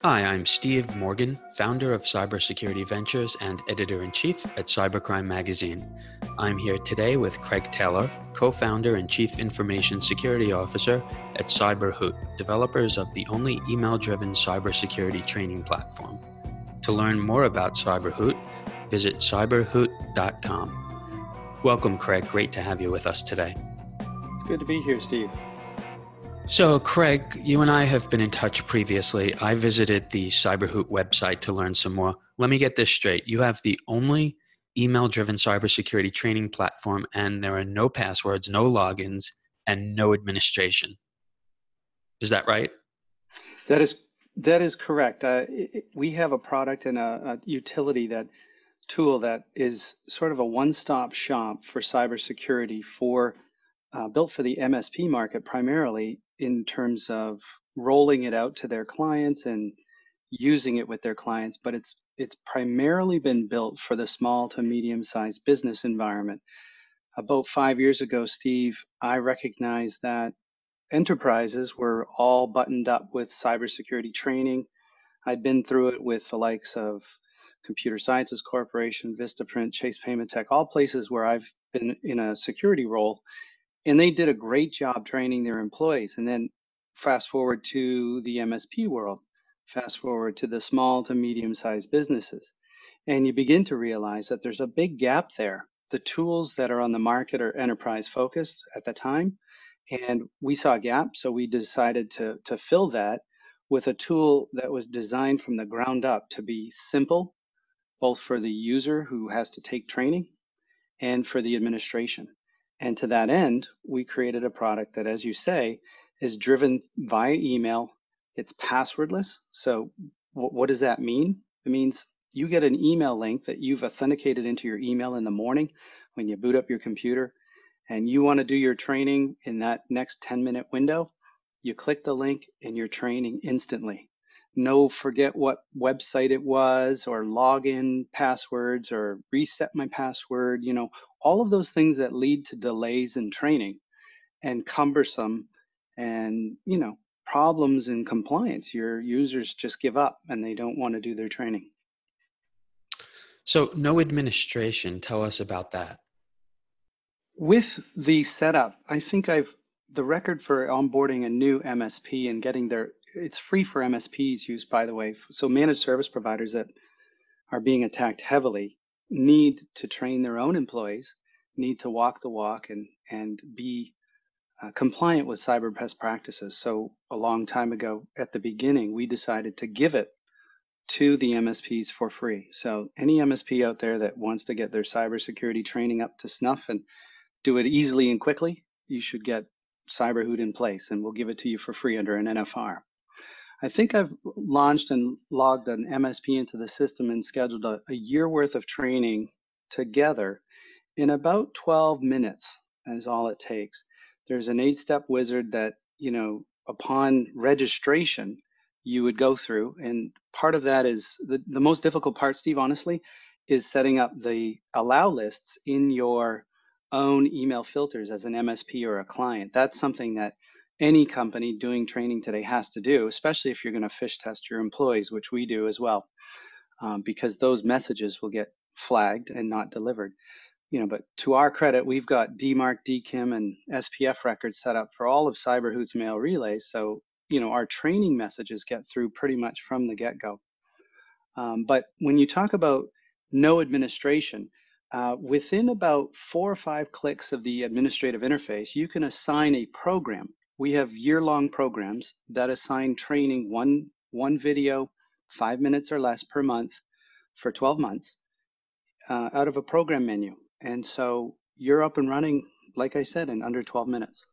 Hi, I'm Steve Morgan, founder of Cybersecurity Ventures and editor-in-chief at Cybercrime Magazine. I'm here today with Craig Taylor, co-founder and chief information security officer at CyberHoot, developers of the only email-driven cybersecurity training platform. To learn more about CyberHoot, visit cyberhoot.com. Welcome, Craig. Great to have you with us today. It's good to be here, Steve. So, Craig, you and I have been in touch previously. I visited the CyberHoot website to learn some more. Let me get this straight. You have the only email-driven cybersecurity training platform, and there are no passwords, no logins, and no administration. Is that right? That is correct. We have a product and a utility tool that is sort of a one-stop shop for cybersecurity built for the MSP market primarily in terms of rolling it out to their clients and using it with their clients, but it's primarily been built for the small to medium-sized business environment. About 5 years ago, Steve, I recognized that enterprises were all buttoned up with cybersecurity training. I'd been through it with the likes of Computer Sciences Corporation, Vistaprint, Chase Payment Tech, all places where I've been in a security role. And they did a great job training their employees. And then fast forward to the MSP world, fast forward to the small to medium-sized businesses. And you begin to realize that there's a big gap there. The tools that are on the market are enterprise focused at the time. And we saw a gap, so we decided to fill that with a tool that was designed from the ground up to be simple, both for the user who has to take training and for the administration. And to that end, we created a product that, as you say, is driven via email. It's passwordless. So what does that mean? It means you get an email link that you've authenticated into your email in the morning when you boot up your computer, and you want to do your training in that next 10-minute window. You click the link and you're training instantly. No forget what website it was, or login passwords, or reset my password, all of those things that lead to delays in training and cumbersome and, problems in compliance. Your users just give up and they don't want to do their training. So, no administration. Tell us about that. With the setup, I think the record for onboarding a new MSP and getting it's free for MSPs use, by the way. So managed service providers that are being attacked heavily need to train their own employees, need to walk the walk and be compliant with cyber best practices. So a long time ago at the beginning, we decided to give it to the MSPs for free. So any MSP out there that wants to get their cybersecurity training up to snuff and do it easily and quickly, you should get CyberHoot in place, and we'll give it to you for free under an NFR. I think I've launched and logged an MSP into the system and scheduled a year worth of training together in about 12 minutes is all it takes. There's an 8-step wizard that, upon registration, you would go through. And part of that is the most difficult part, Steve, honestly, is setting up the allow lists in your own email filters as an MSP or a client. That's something that any company doing training today has to do, especially if you're going to fish test your employees, which we do as well, because those messages will get flagged and not delivered. But to our credit, we've got DMARC, DKIM, and SPF records set up for all of CyberHoot's mail relays. So, our training messages get through pretty much from the get-go. But when you talk about no administration, within about 4 or 5 clicks of the administrative interface, you can assign a program. We have year-long programs that assign training one video, 5 minutes or less per month for 12 months out of a program menu. And so you're up and running, like I said, in under 12 minutes.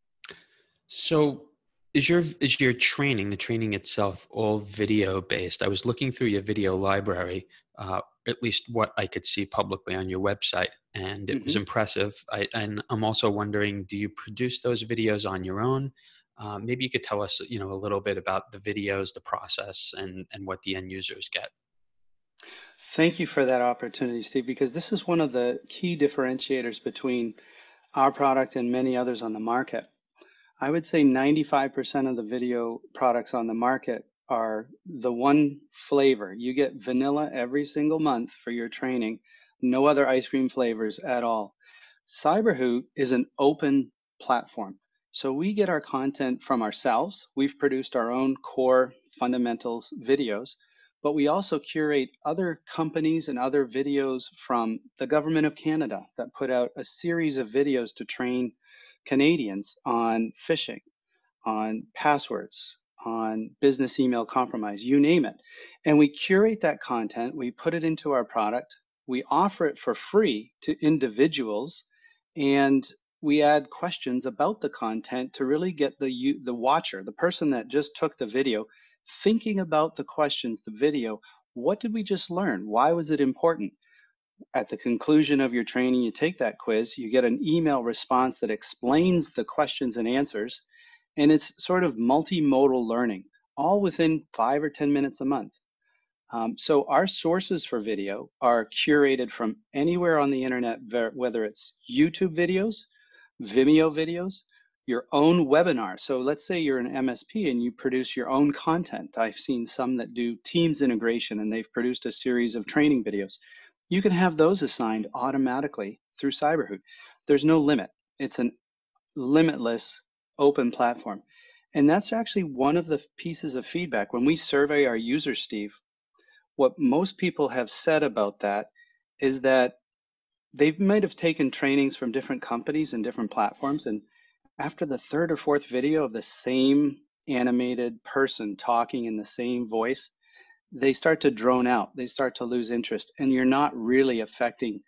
So is your training, the training itself, all video based? I was looking through your video library, at least what I could see publicly on your website, and it was impressive. And I'm also wondering, do you produce those videos on your own? Maybe you could tell us, a little bit about the videos, the process, and what the end users get. Thank you for that opportunity, Steve, because this is one of the key differentiators between our product and many others on the market. I would say 95% of the video products on the market are the one flavor. You get vanilla every single month for your training, no other ice cream flavors at all. Cyberhoot is an open platform. So we get our content from ourselves. We've produced our own core fundamentals videos, but we also curate other companies and other videos from the government of Canada that put out a series of videos to train Canadians on phishing, on passwords, on business email compromise, you name it. And we curate that content, we put it into our product, we offer it for free to individuals, and we add questions about the content to really get the watcher, the person that just took the video, thinking about the questions, the video. What did we just learn? Why was it important? At the conclusion of your training, you take that quiz, you get an email response that explains the questions and answers, and it's sort of multimodal learning, all within 5 or 10 minutes a month. So our sources for video are curated from anywhere on the internet, whether it's YouTube videos, Vimeo videos, your own webinar. So let's say you're an MSP and you produce your own content. I've seen some that do Teams integration and they've produced a series of training videos. You can have those assigned automatically through Cyberhoot. There's no limit. It's an limitless open platform. And that's actually one of the pieces of feedback. When we survey our users, Steve, what most people have said about that is that they might have taken trainings from different companies and different platforms. And after the third or fourth video of the same animated person talking in the same voice, they start to drone out. They start to lose interest. And you're not really affecting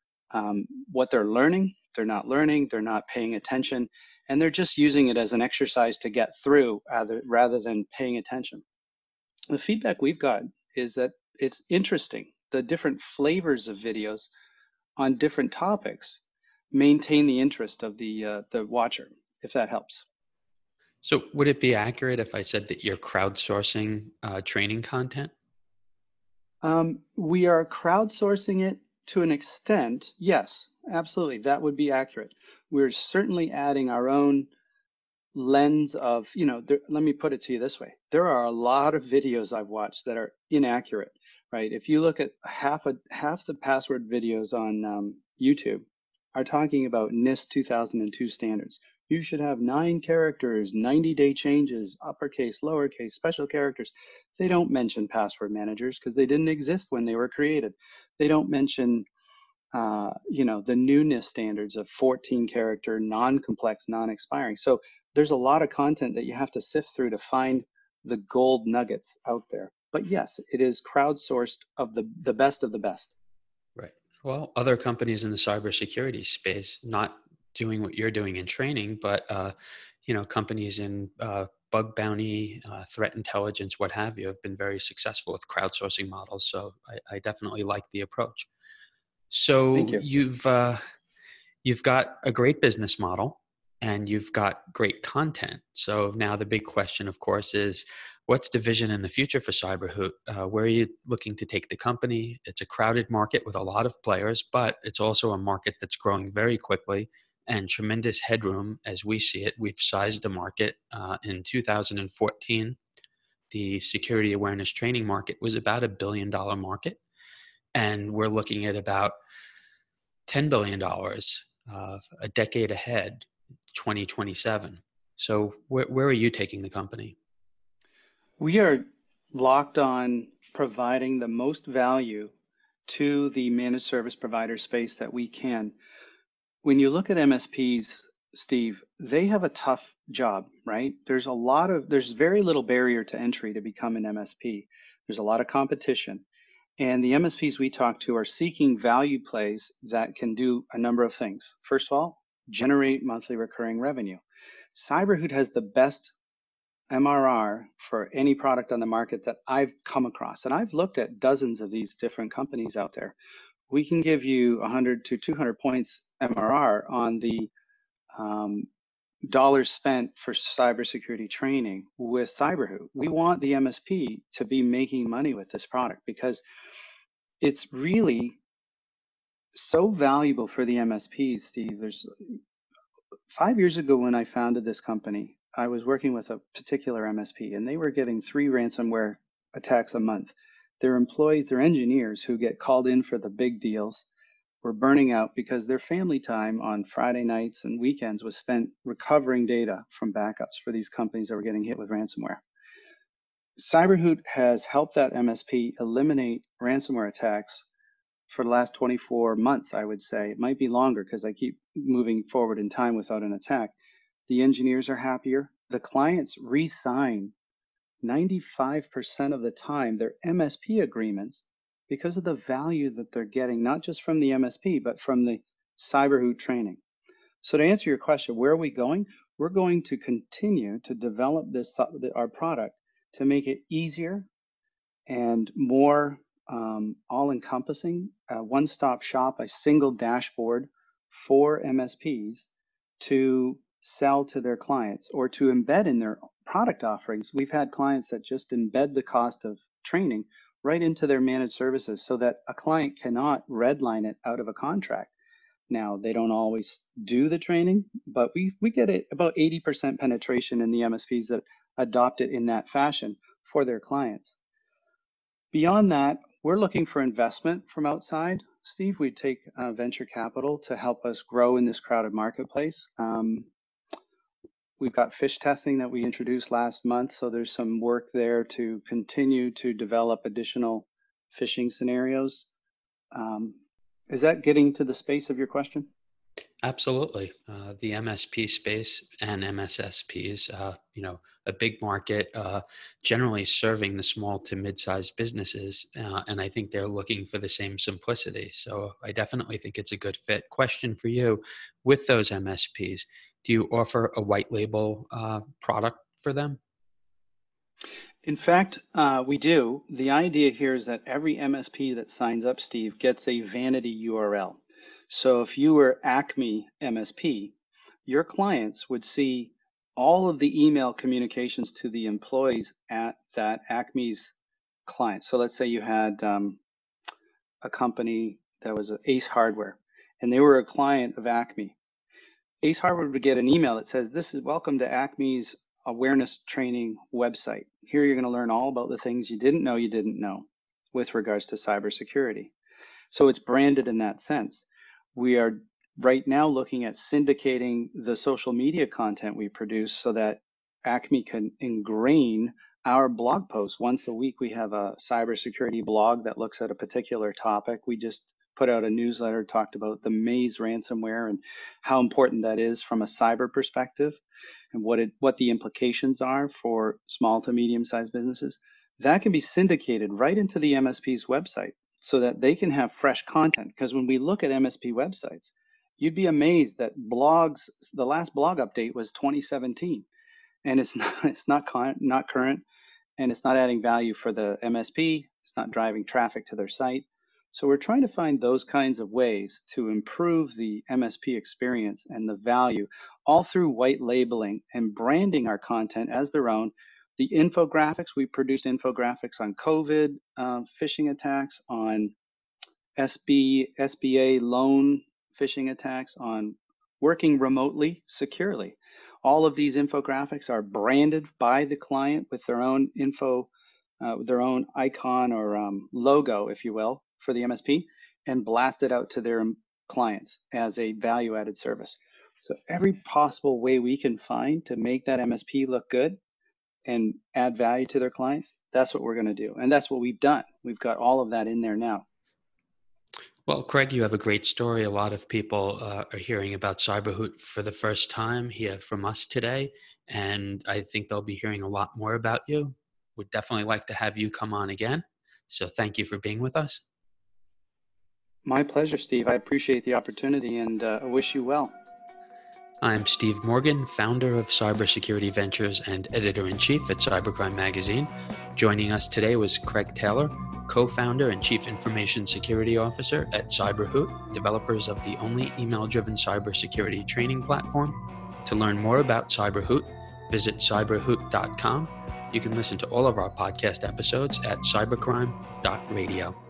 what they're learning. They're not learning. They're not paying attention. And they're just using it as an exercise to get through rather than paying attention. The feedback we've got is that it's interesting. The different flavors of videos on different topics maintain the interest of the watcher, if that helps. So would it be accurate if I said that you're crowdsourcing training content? We are crowdsourcing it to an extent. Yes, absolutely. That would be accurate. We're certainly adding our own lens of, let me put it to you this way. There are a lot of videos I've watched that are inaccurate, right? If you look at half the password videos on YouTube are talking about NIST 2002 standards. You should have 9 characters, 90-day changes, uppercase, lowercase, special characters. They don't mention password managers because they didn't exist when they were created. They don't mention the new NIST standards of 14 character, non-complex, non-expiring. So there's a lot of content that you have to sift through to find the gold nuggets out there. But yes, it is crowdsourced of the best of the best. Right. Well, other companies in the cybersecurity space, not doing what you're doing in training, but companies in bug bounty, threat intelligence, what have you, have been very successful with crowdsourcing models. So I definitely like the approach. Thank So you. you've got a great business model and you've got great content. So now the big question, of course, is what's the vision in the future for Cyberhoot? Where are you looking to take the company? It's a crowded market with a lot of players, but it's also a market that's growing very quickly and tremendous headroom as we see it. We've sized the market in 2014. The security awareness training market was about $1 billion market. And we're looking at about $10 billion a decade ahead, 2027. So where are you taking the company? We are locked on providing the most value to the managed service provider space that we can. When you look at MSPs, Steve, they have a tough job, right? There's very little barrier to entry to become an MSP. There's a lot of competition. And the MSPs we talk to are seeking value plays that can do a number of things. First of all, generate monthly recurring revenue. Cyberhoot has the best MRR for any product on the market that I've come across. And I've looked at dozens of these different companies out there. We can give you 100 to 200 points MRR on the dollars spent for cybersecurity training with Cyberhoot. We want the MSP to be making money with this product because it's really so valuable for the MSPs, Steve. There's 5 years ago when I founded this company, I was working with a particular MSP, and they were getting 3 ransomware attacks a month. Their employees, their engineers who get called in for the big deals, were burning out because their family time on Friday nights and weekends was spent recovering data from backups for these companies that were getting hit with ransomware. Cyberhoot has helped that MSP eliminate ransomware attacks for the last 24 months, I would say. It might be longer because I keep moving forward in time without an attack. The engineers are happier. The clients re-sign 95% of the time their MSP agreements because of the value that they're getting, not just from the MSP, but from the Cyberhoot training. So to answer your question, where are we going? We're going to continue to develop our product to make it easier and more all-encompassing, a one-stop shop, a single dashboard for MSPs to sell to their clients or to embed in their product offerings. We've had clients that just embed the cost of training right into their managed services so that a client cannot redline it out of a contract. Now, they don't always do the training, but we get it about 80% penetration in the MSPs that adopt it in that fashion for their clients. Beyond that, we're looking for investment from outside. Steve, we take venture capital to help us grow in this crowded marketplace. We've got fish testing that we introduced last month, so there's some work there to continue to develop additional phishing scenarios. Is that getting to the space of your question? Absolutely. The MSP space and MSSPs, a big market, generally serving the small to mid-sized businesses. And I think they're looking for the same simplicity. So I definitely think it's a good fit. Question for you, with those MSPs, do you offer a white label product for them? In fact, we do. The idea here is that every MSP that signs up, Steve, gets a vanity URL. So if you were Acme MSP, your clients would see all of the email communications to the employees at that Acme's client. So let's say you had a company that was Ace Hardware, and they were a client of Acme. Ace Hardware would get an email that says, "This is welcome to Acme's awareness training website. Here you're going to learn all about the things you didn't know with regards to cybersecurity." So it's branded in that sense. We are right now looking at syndicating the social media content we produce so that Acme can ingrain our blog posts. Once a week, we have a cybersecurity blog that looks at a particular topic. We just put out a newsletter, talked about the Maze ransomware and how important that is from a cyber perspective and what the implications are for small to medium-sized businesses. That can be syndicated right into the MSP's website so that they can have fresh content. Because when we look at MSP websites, you'd be amazed that blogs, the last blog update was 2017, and it's not current, and it's not adding value for the MSP. It's not driving traffic to their site. So we're trying to find those kinds of ways to improve the MSP experience and the value, all through white labeling and branding our content as their own. The infographics, we produced infographics on COVID phishing attacks, on SBA loan phishing attacks, on working remotely securely. All of these infographics are branded by the client with their own info, their own icon or logo, if you will, for the MSP, and blasted out to their clients as a value-added service. So every possible way we can find to make that MSP look good and add value to their clients, that's what we're going to do. And that's what we've done. We've got all of that in there now. Well, Craig, you have a great story. A lot of people are hearing about Cyberhoot for the first time here from us today. And I think they'll be hearing a lot more about you. Would definitely like to have you come on again. So thank you for being with us. My pleasure, Steve. I appreciate the opportunity and I wish you well. I'm Steve Morgan, founder of Cybersecurity Ventures and editor-in-chief at Cybercrime Magazine. Joining us today was Craig Taylor, co-founder and chief information security officer at Cyberhoot, developers of the only email-driven cybersecurity training platform. To learn more about Cyberhoot, visit cyberhoot.com. You can listen to all of our podcast episodes at cybercrime.radio.